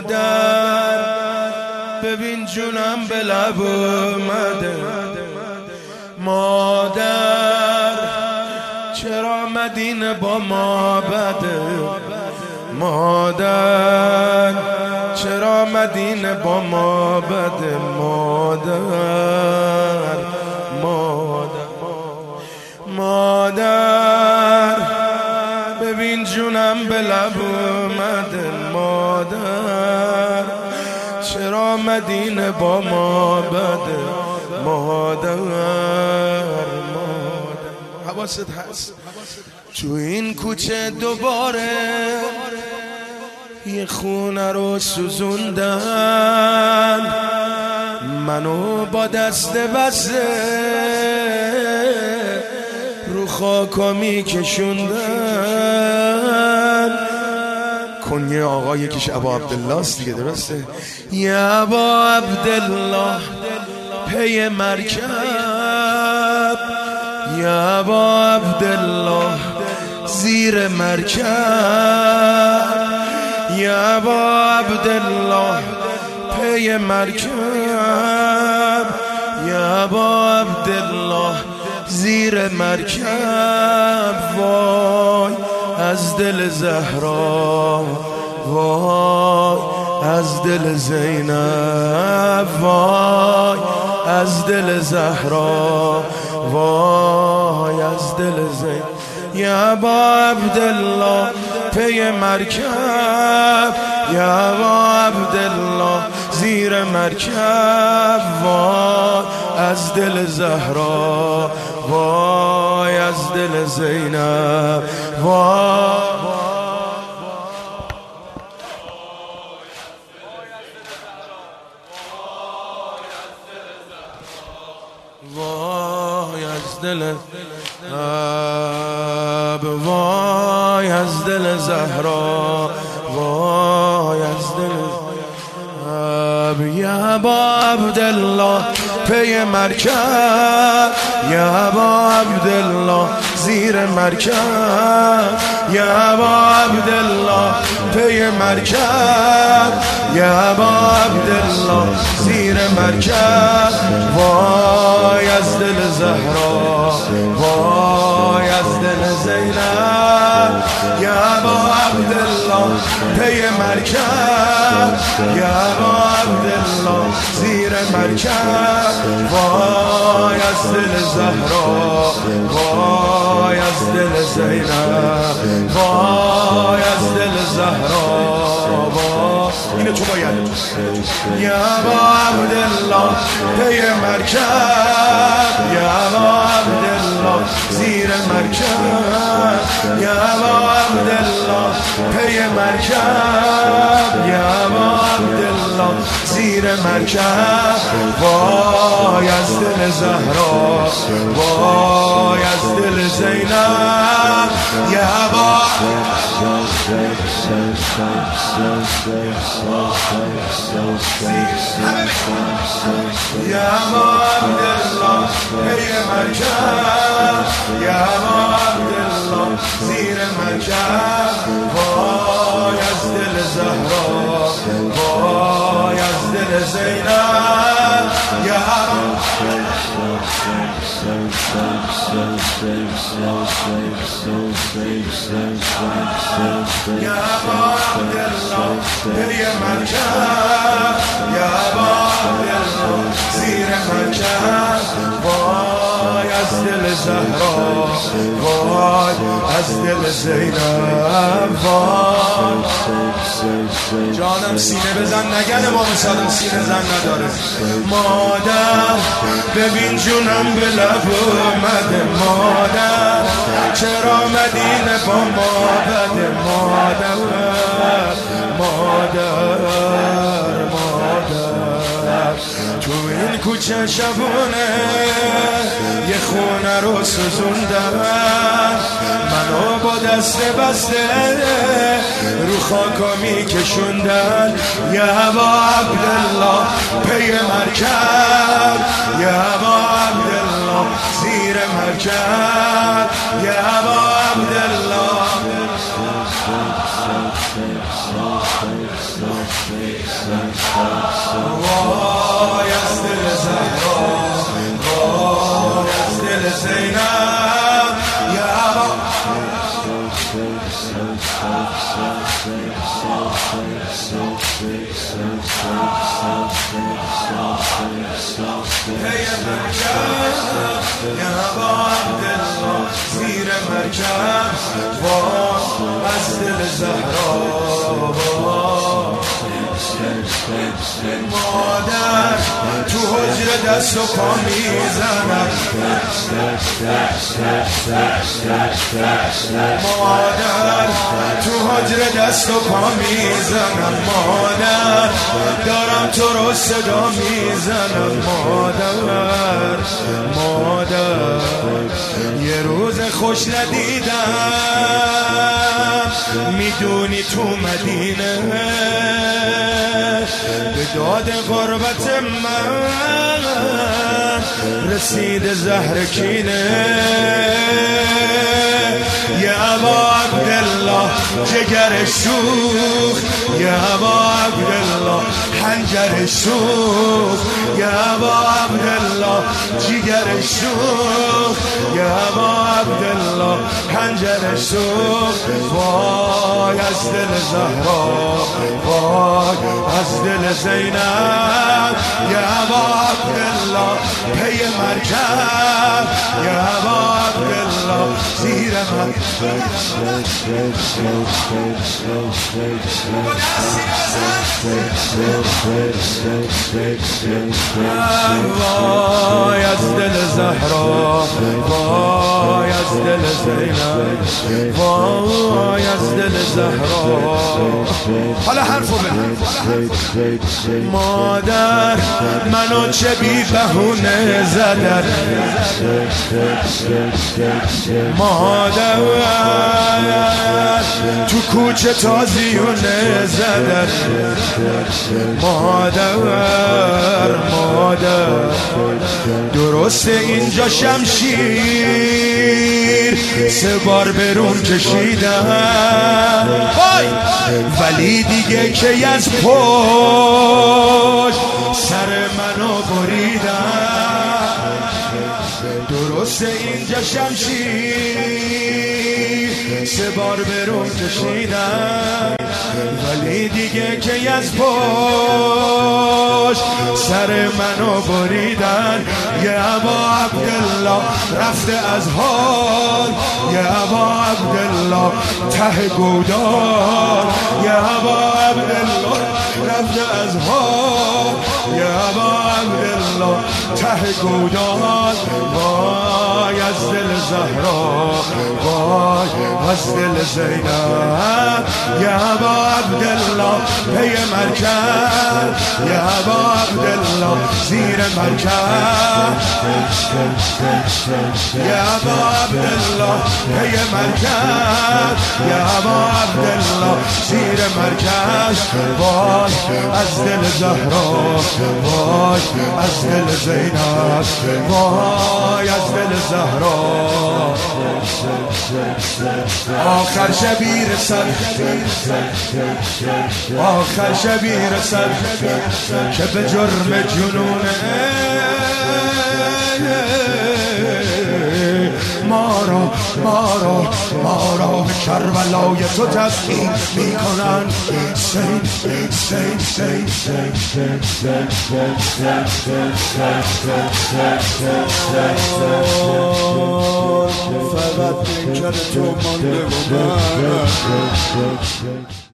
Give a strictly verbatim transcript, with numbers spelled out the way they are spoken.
مادر ببین جونم به لب اومده، مادر چرا مدینه با ما بده، مادر چرا مدینه با ما بده، مادر مادر مادر ببین جونم به لب اومده، مادر چرا مدینه با ما بده، مادر مادر حواست هست تو این کوچه دوباره یه خونه رو سوزوندن، منو با دست بسته رو خاکا میکشوندن. کنیه آقا یکیش ابا عبدالله است دیگه، درسته؟ یه ابا عبدالله پی مرکب، یه ابا عبدالله زیر مرکب، یه ابا عبدالله پی مرکب، یه ابا عبدالله زیر مرکب. وای از دل زهرا، وای از دل زینب، وای از دل زهرا، وای از دل زینب. یا ابا عبدالله پی مرکب، یا ابا عبدالله زیر مرکب، وای از دل زهرا، وای از دل زینب، وای وای از دل اب، وای از دل زهرا، وای از دل اب. یا ابا عبدالله پی مرکب، یا ابا عبدالله زیر مرکب، یا ابا عبدالله پی مرکب، یا ابا عبدالله زیر مرکب. وای از دل زهرا، وای از دل زینب. یا ابا عبدالله پی مرکب، یا ابا عبدالله زیر مرکب. وای از دل زهرا، وای از دل زینب، وای از دل زهرا، وای. اینو تو باید. یا ابا عبدالله پی مرکب، یا ابا عبدالله زیر مرکب، یا ابا عبدالله پی مرکب، یا ابا عبدالله زیر مرکب. وای از دل زهرا، وای از دل زینب. یا ابا یا ابا عبدالله پی مرکب، یا ابا عبدالله زیر مرکب. وای از دل زهرا، وای از دل زینب. یا یا ابا عبدالله پی مرکب، یا ابا عبدالله زیر مرکب. وای از دل زهرا، وای از دل زینب، وای. جانم سینه بزن نگن امام صادق سینه زن نداره. مادر ببین جونم به لب اومده، مادر چرا مدینه با ما بده، مادر مادر مادر. تو این کوچه شبونه یه خونه رو سوزوندن، منو با دست بسته رو خاکا میکشوندن. یا ابا عبدالله پی مرکب، یا ابا عبدالله زیر مرکب، یا ابا عبدالله وای از دل زهرا، وای از دل زینب یا ابا یا ابا عبدالله زیر مرکب وای از دل زهرا. مادر تو حجره دست و پا میزنم، مادر تو حجره دست و پا میزنم، مادر دارم تو رو صدا میزنم، مادر مادر یه روز خوش ندیدم، میدونی تو مدینه به داد غربت من رسید زهر کینه. یا ابا عبدالله جگر شوخ، یا ابا عبدالله حنجر شوخ، یا ابا عبدالله جگر شوخ، یا ابا عبدالله حنجر شوخ. وای از دل زهرا، وای از دل زینب یا ابا عبدالله پی مرکب، یا ابا عبدالله زیر مرکب. وای از دل زهرا، وای از دل زینب، وای از دل زهرا. حالا حرفو بزن. مادر منو چه بی بهونه زدن، مادر تو کوچه تازیونه زدن، مادر مادر درسته اینجا شمشیر سه بار برون کشیدن، ولی دیگه که از پشت سر منو بریدن. درسته اینجا شمشیر سه بار برون کشیدن، ولی دیگه که از پشت سر منو بریدن. یا ابا عبدالله رفته از حال، یا ابا عبدالله ته گودال، یا ابا عبدالله رفته از حال، یا ابا عبدالله ته گودال. وای از دل زهرا، وای از دل زینب یا ابا عبدالله پی مرکب، یا ابا عبدالله زیر مرکب، یا ابا عبدالله پی مرکب، یا ابا عبدالله زیر مرکب. وای از دل زهرا، وای از دل زینب، وای از دل زهرا. آخر شبی رسد، آخر شبی رسد که به جرم جنونه ما را ما را ما را به کربلای تو تسلیم میکنن. سین سین سین فقط پیکر تو مانده و من